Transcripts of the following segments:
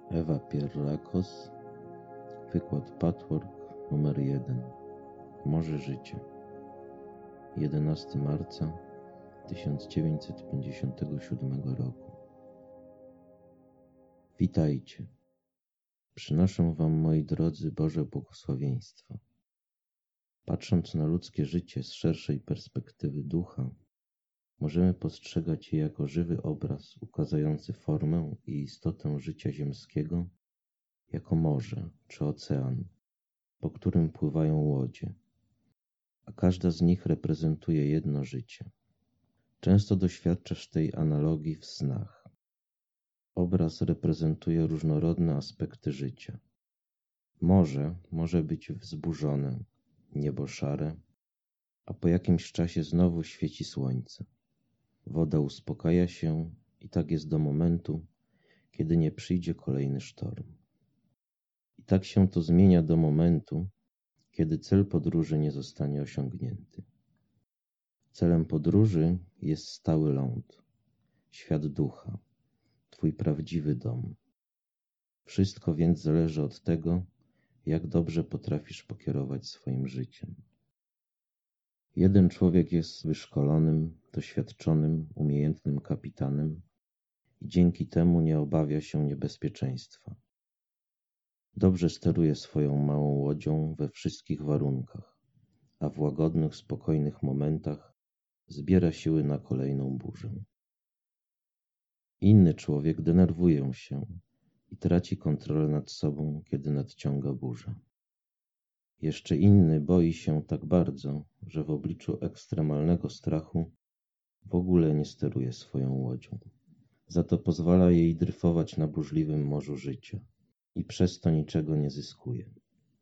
Ewa Pierrakos, wykład Patchwork numer 1. Morze życia. 11 marca 1957 roku. Witajcie. Przynoszę wam, moi drodzy, Boże błogosławieństwa. Patrząc na ludzkie życie z szerszej perspektywy ducha, możemy postrzegać je jako żywy obraz ukazujący formę i istotę życia ziemskiego, jako morze czy ocean, po którym pływają łodzie, a każda z nich reprezentuje jedno życie. Często doświadczasz tej analogii w snach. Obraz reprezentuje różnorodne aspekty życia. Morze może być wzburzone, niebo szare, a po jakimś czasie znowu świeci słońce. Woda uspokaja się i tak jest do momentu, kiedy nie przyjdzie kolejny sztorm. I tak się to zmienia do momentu, kiedy cel podróży nie zostanie osiągnięty. Celem podróży jest stały ląd, świat ducha, twój prawdziwy dom. Wszystko więc zależy od tego, jak dobrze potrafisz pokierować swoim życiem. Jeden człowiek jest wyszkolonym, doświadczonym, umiejętnym kapitanem i dzięki temu nie obawia się niebezpieczeństwa. Dobrze steruje swoją małą łodzią we wszystkich warunkach, a w łagodnych, spokojnych momentach zbiera siły na kolejną burzę. Inny człowiek denerwuje się i traci kontrolę nad sobą, kiedy nadciąga burza. Jeszcze inny boi się tak bardzo, że w obliczu ekstremalnego strachu w ogóle nie steruje swoją łodzią. Za to pozwala jej dryfować na burzliwym morzu życia i przez to niczego nie zyskuje.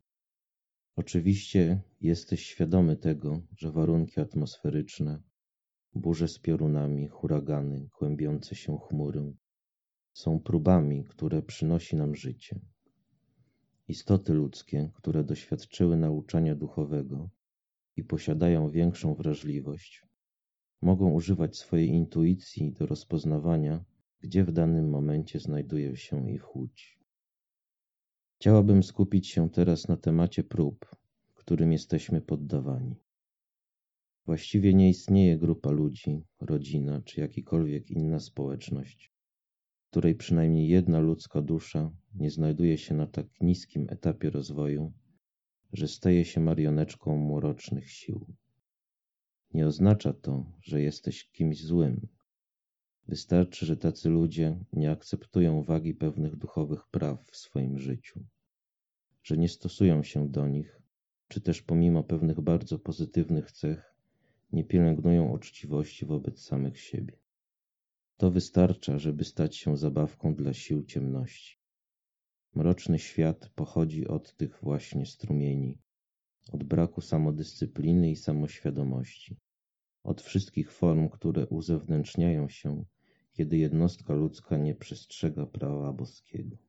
Oczywiście jesteś świadomy tego, że warunki atmosferyczne, burze z piorunami, huragany, kłębiące się chmury są próbami, które przynosi nam życie. Istoty ludzkie, które doświadczyły nauczania duchowego i posiadają większą wrażliwość, mogą używać swojej intuicji do rozpoznawania, gdzie w danym momencie znajduje się ich łódź. Chciałabym skupić się teraz na temacie prób, którym jesteśmy poddawani. Właściwie nie istnieje grupa ludzi, rodzina czy jakikolwiek inna społeczność, w której przynajmniej jedna ludzka dusza nie znajduje się na tak niskim etapie rozwoju, że staje się marionetką mrocznych sił. Nie oznacza to, że jesteś kimś złym. Wystarczy, że tacy ludzie nie akceptują wagi pewnych duchowych praw w swoim życiu, że nie stosują się do nich, czy też pomimo pewnych bardzo pozytywnych cech nie pielęgnują uczciwości wobec samych siebie. To wystarcza, żeby stać się zabawką dla sił ciemności. Mroczny świat pochodzi od tych właśnie strumieni, od braku samodyscypliny i samoświadomości, od wszystkich form, które uzewnętrzniają się, kiedy jednostka ludzka nie przestrzega prawa boskiego.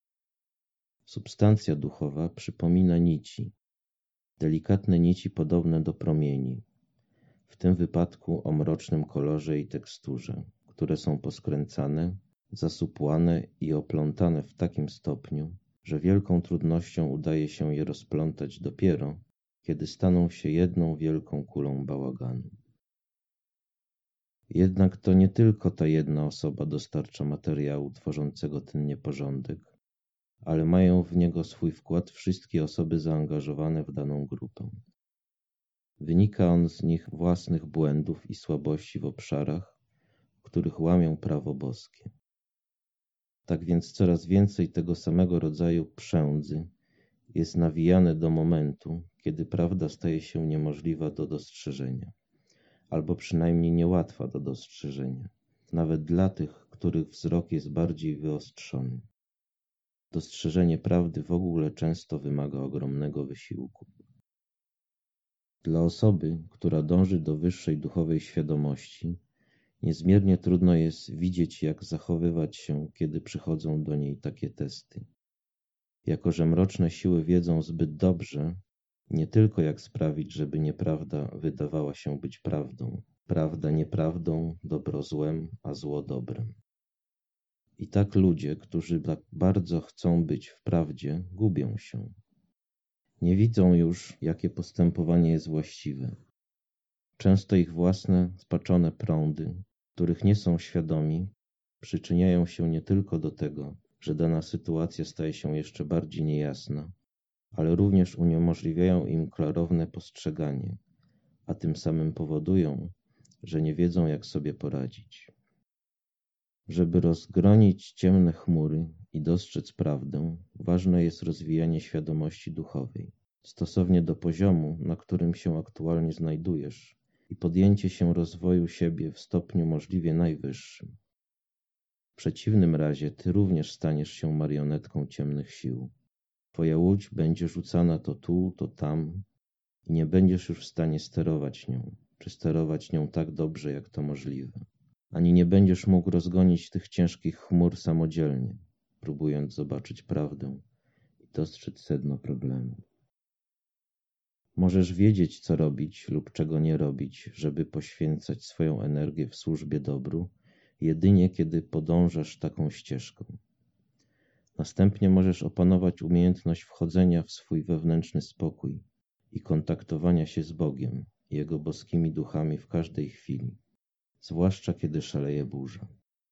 Substancja duchowa przypomina nici, delikatne nici podobne do promieni, w tym wypadku o mrocznym kolorze i teksturze, które są poskręcane, zasupłane i oplątane w takim stopniu, że wielką trudnością udaje się je rozplątać dopiero, kiedy staną się jedną wielką kulą bałaganu. Jednak to nie tylko ta jedna osoba dostarcza materiału tworzącego ten nieporządek, ale mają w niego swój wkład wszystkie osoby zaangażowane w daną grupę. Wynika on z nich własnych błędów i słabości w obszarach, w których łamią prawo boskie. Tak więc coraz więcej tego samego rodzaju przędzy jest nawijane do momentu, kiedy prawda staje się niemożliwa do dostrzeżenia, albo przynajmniej niełatwa do dostrzeżenia, nawet dla tych, których wzrok jest bardziej wyostrzony. Dostrzeżenie prawdy w ogóle często wymaga ogromnego wysiłku. Dla osoby, która dąży do wyższej duchowej świadomości, niezmiernie trudno jest widzieć, jak zachowywać się, kiedy przychodzą do niej takie testy. Jako że mroczne siły wiedzą zbyt dobrze, nie tylko jak sprawić, żeby nieprawda wydawała się być prawdą, prawda nieprawdą, dobro złem, a zło dobrem. I tak ludzie, którzy tak bardzo chcą być w prawdzie, gubią się. Nie widzą już, jakie postępowanie jest właściwe. Często ich własne spaczone prądy, których nie są świadomi, przyczyniają się nie tylko do tego, że dana sytuacja staje się jeszcze bardziej niejasna, ale również uniemożliwiają im klarowne postrzeganie, a tym samym powodują, że nie wiedzą, jak sobie poradzić. Żeby rozgronić ciemne chmury i dostrzec prawdę, ważne jest rozwijanie świadomości duchowej, stosownie do poziomu, na którym się aktualnie znajdujesz, i podjęcie się rozwoju siebie w stopniu możliwie najwyższym. W przeciwnym razie ty również staniesz się marionetką ciemnych sił. Twoja łódź będzie rzucana to tu, to tam i nie będziesz już w stanie sterować nią, czy sterować nią tak dobrze, jak to możliwe. Ani nie będziesz mógł rozgonić tych ciężkich chmur samodzielnie, próbując zobaczyć prawdę i dostrzec sedno problemu. Możesz wiedzieć, co robić lub czego nie robić, żeby poświęcać swoją energię w służbie dobru, jedynie kiedy podążasz taką ścieżką. Następnie możesz opanować umiejętność wchodzenia w swój wewnętrzny spokój i kontaktowania się z Bogiem i Jego boskimi duchami w każdej chwili, zwłaszcza kiedy szaleje burza.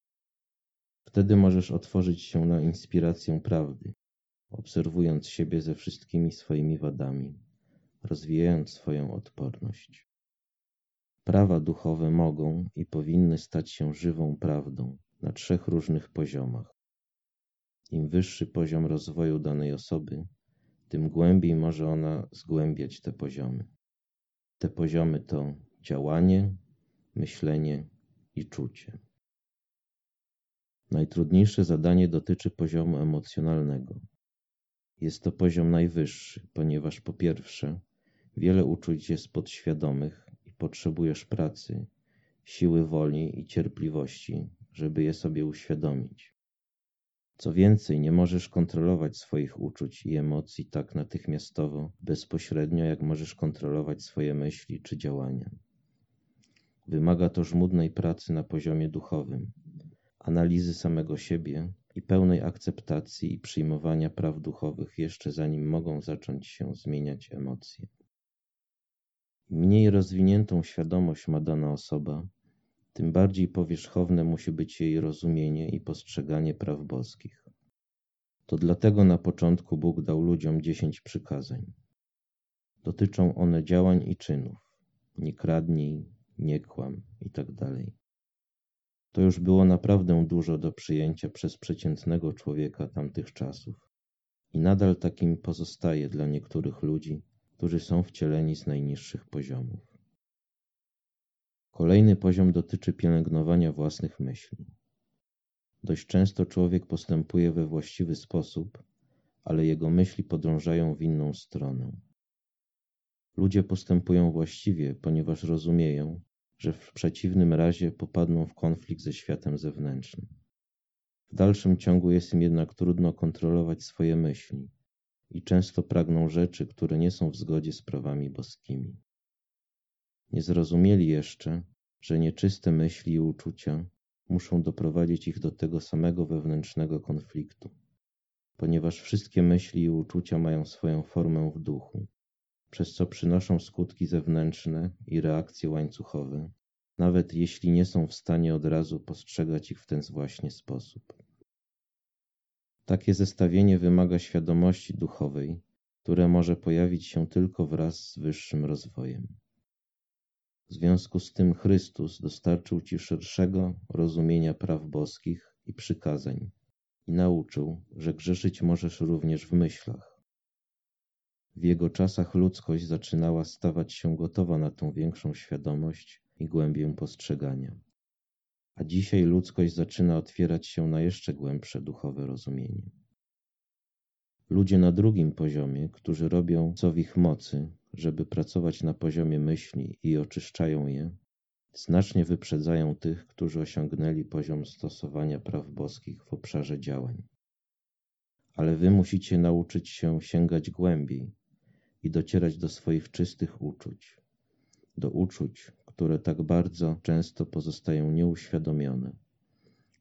Wtedy możesz otworzyć się na inspirację prawdy, obserwując siebie ze wszystkimi swoimi wadami, rozwijając swoją odporność. Prawa duchowe mogą i powinny stać się żywą prawdą na 3 różnych poziomach. Im wyższy poziom rozwoju danej osoby, tym głębiej może ona zgłębiać te poziomy. Te poziomy to działanie, myślenie i czucie. Najtrudniejsze zadanie dotyczy poziomu emocjonalnego. Jest to poziom najwyższy, ponieważ po pierwsze, wiele uczuć jest podświadomych i potrzebujesz pracy, siły woli i cierpliwości, żeby je sobie uświadomić. Co więcej, nie możesz kontrolować swoich uczuć i emocji tak natychmiastowo, bezpośrednio, jak możesz kontrolować swoje myśli czy działania. Wymaga to żmudnej pracy na poziomie duchowym, analizy samego siebie i pełnej akceptacji i przyjmowania praw duchowych jeszcze zanim mogą zacząć się zmieniać emocje. Im mniej rozwiniętą świadomość ma dana osoba, tym bardziej powierzchowne musi być jej rozumienie i postrzeganie praw boskich. To dlatego na początku Bóg dał ludziom 10 przykazań. Dotyczą one działań i czynów. Nie kradnij, nie kłam itd. To już było naprawdę dużo do przyjęcia przez przeciętnego człowieka tamtych czasów. I nadal takim pozostaje dla niektórych ludzi, którzy są wcieleni z najniższych poziomów. Kolejny poziom dotyczy pielęgnowania własnych myśli. Dość często człowiek postępuje we właściwy sposób, ale jego myśli podążają w inną stronę. Ludzie postępują właściwie, ponieważ rozumieją, że w przeciwnym razie popadną w konflikt ze światem zewnętrznym. W dalszym ciągu jest im jednak trudno kontrolować swoje myśli i często pragną rzeczy, które nie są w zgodzie z prawami boskimi. Nie zrozumieli jeszcze, że nieczyste myśli i uczucia muszą doprowadzić ich do tego samego wewnętrznego konfliktu, ponieważ wszystkie myśli i uczucia mają swoją formę w duchu, przez co przynoszą skutki zewnętrzne i reakcje łańcuchowe, nawet jeśli nie są w stanie od razu postrzegać ich w ten właśnie sposób. Takie zestawienie wymaga świadomości duchowej, które może pojawić się tylko wraz z wyższym rozwojem. W związku z tym Chrystus dostarczył Ci szerszego rozumienia praw boskich i przykazań i nauczył, że grzeszyć możesz również w myślach. W Jego czasach ludzkość zaczynała stawać się gotowa na tą większą świadomość i głębię postrzegania. A dzisiaj ludzkość zaczyna otwierać się na jeszcze głębsze duchowe rozumienie. Ludzie na drugim poziomie, którzy robią co w ich mocy, żeby pracować na poziomie myśli i oczyszczają je, znacznie wyprzedzają tych, którzy osiągnęli poziom stosowania praw boskich w obszarze działań. Ale wy musicie nauczyć się sięgać głębiej i docierać do swoich czystych uczuć, do uczuć, które tak bardzo często pozostają nieuświadomione,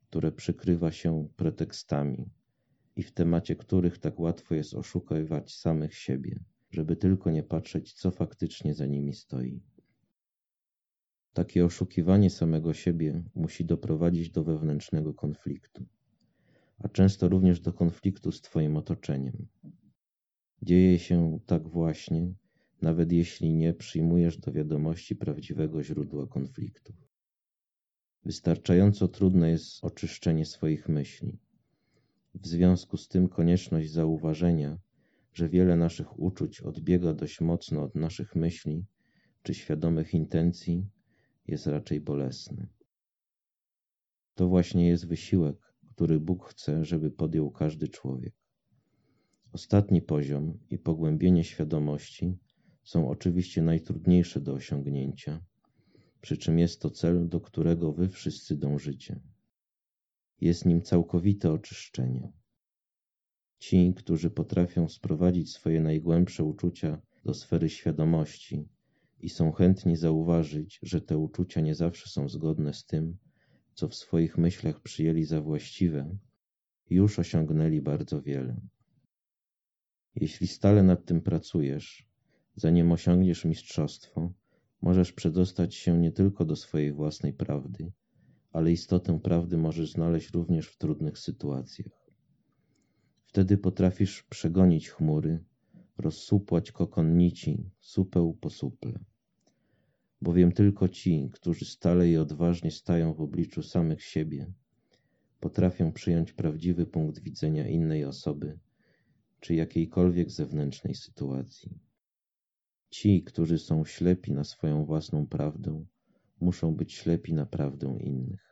które przykrywa się pretekstami i w temacie których tak łatwo jest oszukiwać samych siebie, żeby tylko nie patrzeć, co faktycznie za nimi stoi. Takie oszukiwanie samego siebie musi doprowadzić do wewnętrznego konfliktu, a często również do konfliktu z Twoim otoczeniem. Dzieje się tak właśnie, nawet jeśli nie przyjmujesz do wiadomości prawdziwego źródła konfliktu. Wystarczająco trudne jest oczyszczenie swoich myśli. W związku z tym konieczność zauważenia, że wiele naszych uczuć odbiega dość mocno od naszych myśli czy świadomych intencji, jest raczej bolesne. To właśnie jest wysiłek, który Bóg chce, żeby podjął każdy człowiek. Ostatni poziom i pogłębienie świadomości są oczywiście najtrudniejsze do osiągnięcia, przy czym jest to cel, do którego wy wszyscy dążycie. Jest nim całkowite oczyszczenie. Ci, którzy potrafią sprowadzić swoje najgłębsze uczucia do sfery świadomości i są chętni zauważyć, że te uczucia nie zawsze są zgodne z tym, co w swoich myślach przyjęli za właściwe, już osiągnęli bardzo wiele. Jeśli stale nad tym pracujesz, zanim osiągniesz mistrzostwo, możesz przedostać się nie tylko do swojej własnej prawdy, ale istotę prawdy możesz znaleźć również w trudnych sytuacjach. Wtedy potrafisz przegonić chmury, rozsupłać kokon nici, supeł po suple. Bowiem tylko ci, którzy stale i odważnie stają w obliczu samych siebie, potrafią przyjąć prawdziwy punkt widzenia innej osoby czy jakiejkolwiek zewnętrznej sytuacji. Ci, którzy są ślepi na swoją własną prawdę, muszą być ślepi na prawdę innych.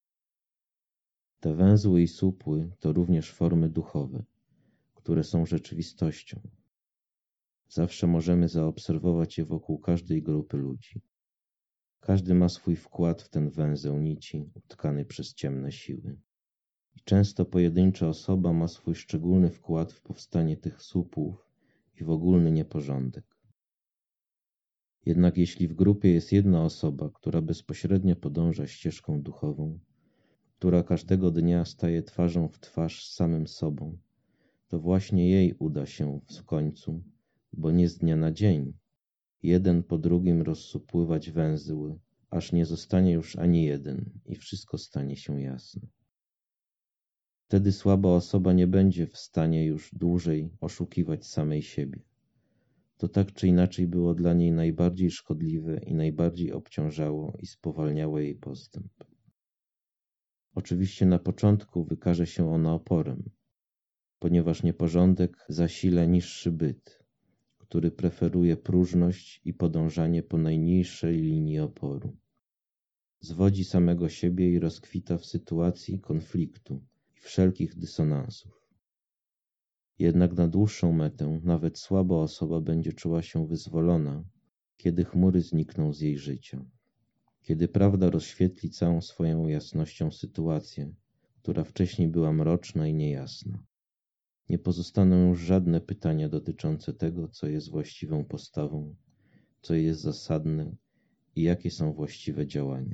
Te węzły i supły to również formy duchowe, które są rzeczywistością. Zawsze możemy zaobserwować je wokół każdej grupy ludzi. Każdy ma swój wkład w ten węzeł nici utkany przez ciemne siły. I często pojedyncza osoba ma swój szczególny wkład w powstanie tych supłów i w ogólny nieporządek. Jednak jeśli w grupie jest jedna osoba, która bezpośrednio podąża ścieżką duchową, która każdego dnia staje twarzą w twarz z samym sobą, to właśnie jej uda się w końcu, bo nie z dnia na dzień, jeden po drugim rozsupływać węzły, aż nie zostanie już ani jeden i wszystko stanie się jasne. Wtedy słaba osoba nie będzie w stanie już dłużej oszukiwać samej siebie. To tak czy inaczej było dla niej najbardziej szkodliwe i najbardziej obciążało i spowalniało jej postęp. Oczywiście na początku wykaże się ona oporem, ponieważ nieporządek zasila niższy byt, który preferuje próżność i podążanie po najniższej linii oporu. Zwodzi samego siebie i rozkwita w sytuacji konfliktu i wszelkich dysonansów. Jednak na dłuższą metę nawet słaba osoba będzie czuła się wyzwolona, kiedy chmury znikną z jej życia. Kiedy prawda rozświetli całą swoją jasnością sytuację, która wcześniej była mroczna i niejasna. Nie pozostaną już żadne pytania dotyczące tego, co jest właściwą postawą, co jest zasadne i jakie są właściwe działania.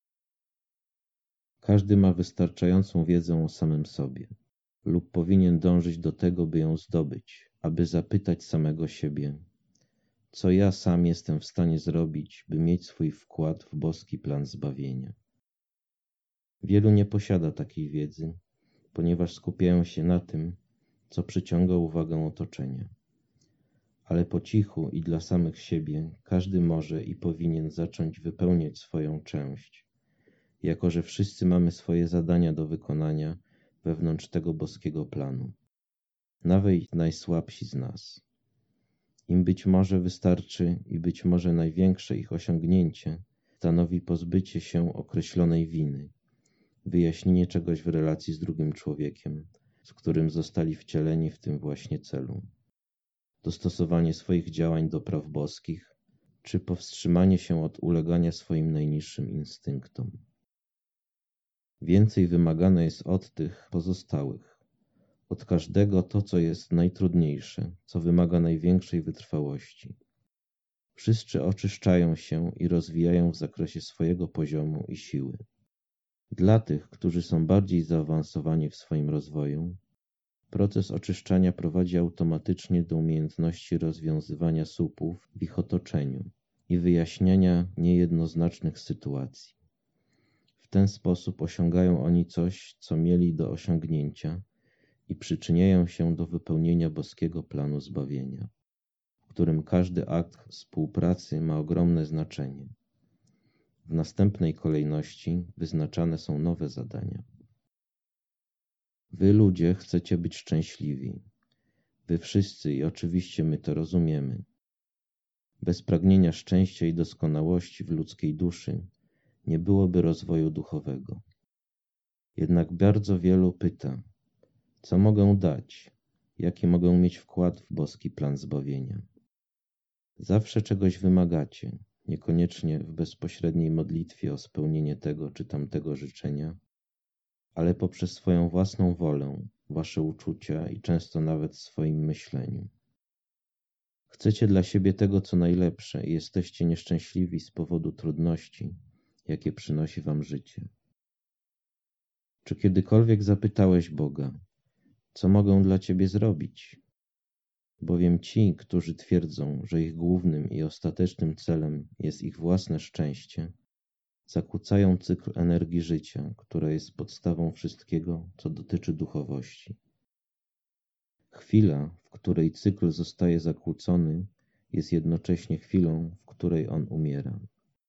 Każdy ma wystarczającą wiedzę o samym sobie lub powinien dążyć do tego, by ją zdobyć, aby zapytać samego siebie, co ja sam jestem w stanie zrobić, by mieć swój wkład w boski plan zbawienia. Wielu nie posiada takiej wiedzy, ponieważ skupiają się na tym, co przyciąga uwagę otoczenia. Ale po cichu i dla samych siebie każdy może i powinien zacząć wypełniać swoją część, jako że wszyscy mamy swoje zadania do wykonania wewnątrz tego boskiego planu. Nawet najsłabsi z nas. Im być może wystarczy i być może największe ich osiągnięcie stanowi pozbycie się określonej winy, wyjaśnienie czegoś w relacji z drugim człowiekiem, z którym zostali wcieleni w tym właśnie celu, dostosowanie swoich działań do praw boskich, czy powstrzymanie się od ulegania swoim najniższym instynktom. Więcej wymagane jest od tych pozostałych, od każdego to, co jest najtrudniejsze, co wymaga największej wytrwałości. Wszyscy oczyszczają się i rozwijają w zakresie swojego poziomu i siły. Dla tych, którzy są bardziej zaawansowani w swoim rozwoju, proces oczyszczania prowadzi automatycznie do umiejętności rozwiązywania słupów w ich otoczeniu i wyjaśniania niejednoznacznych sytuacji. W ten sposób osiągają oni coś, co mieli do osiągnięcia i przyczyniają się do wypełnienia boskiego planu zbawienia, w którym każdy akt współpracy ma ogromne znaczenie. W następnej kolejności wyznaczane są nowe zadania. Wy, ludzie, chcecie być szczęśliwi. Wy wszyscy, i oczywiście my to rozumiemy. Bez pragnienia szczęścia i doskonałości w ludzkiej duszy nie byłoby rozwoju duchowego. Jednak bardzo wielu pyta, co mogę dać, jaki mogę mieć wkład w boski plan zbawienia. Zawsze czegoś wymagacie, niekoniecznie w bezpośredniej modlitwie o spełnienie tego czy tamtego życzenia, ale poprzez swoją własną wolę, wasze uczucia i często nawet w swoim myśleniu. Chcecie dla siebie tego, co najlepsze i jesteście nieszczęśliwi z powodu trudności, jakie przynosi wam życie. Czy kiedykolwiek zapytałeś Boga, co mogę dla ciebie zrobić? Bowiem ci, którzy twierdzą, że ich głównym i ostatecznym celem jest ich własne szczęście, zakłócają cykl energii życia, która jest podstawą wszystkiego, co dotyczy duchowości. Chwila, w której cykl zostaje zakłócony, jest jednocześnie chwilą, w której on umiera.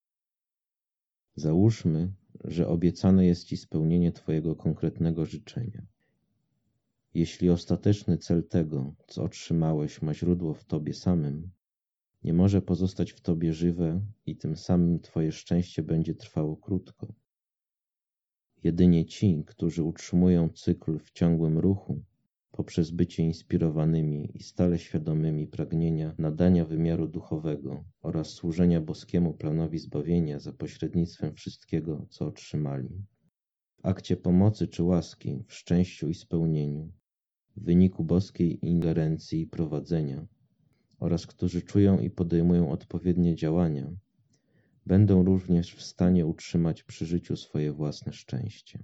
Załóżmy, że obiecane jest ci spełnienie twojego konkretnego życzenia. Jeśli ostateczny cel tego, co otrzymałeś, ma źródło w tobie samym, nie może pozostać w tobie żywe i tym samym twoje szczęście będzie trwało krótko. Jedynie ci, którzy utrzymują cykl w ciągłym ruchu, poprzez bycie inspirowanymi i stale świadomymi pragnienia nadania wymiaru duchowego oraz służenia boskiemu planowi zbawienia za pośrednictwem wszystkiego, co otrzymali, w akcie pomocy czy łaski, w szczęściu i spełnieniu, w wyniku boskiej ingerencji i prowadzenia, oraz którzy czują i podejmują odpowiednie działania, będą również w stanie utrzymać przy życiu swoje własne szczęście.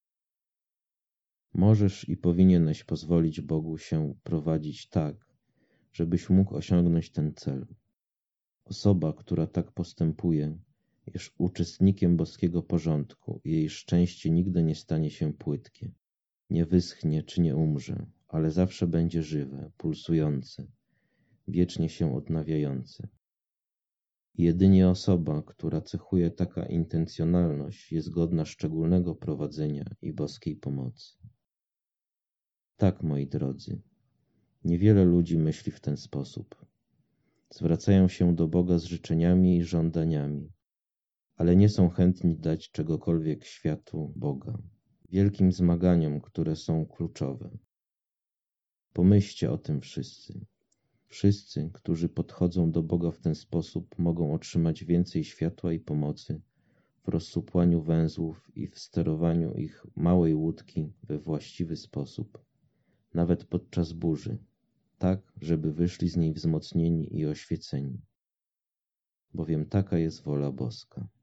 Możesz i powinieneś pozwolić Bogu się prowadzić tak, żebyś mógł osiągnąć ten cel. Osoba, która tak postępuje, jest uczestnikiem boskiego porządku i jej szczęście nigdy nie stanie się płytkie, nie wyschnie czy nie umrze, ale zawsze będzie żywe, pulsujące, wiecznie się odnawiające. Jedynie osoba, która cechuje taka intencjonalność, jest godna szczególnego prowadzenia i boskiej pomocy. Tak, moi drodzy, niewiele ludzi myśli w ten sposób. Zwracają się do Boga z życzeniami i żądaniami, ale nie są chętni dać czegokolwiek światu Boga, wielkim zmaganiom, które są kluczowe. Pomyślcie o tym wszyscy. Wszyscy, którzy podchodzą do Boga w ten sposób, mogą otrzymać więcej światła i pomocy w rozsupłaniu węzłów i w sterowaniu ich małej łódki we właściwy sposób, nawet podczas burzy, tak, żeby wyszli z niej wzmocnieni i oświeceni. Bowiem taka jest wola boska.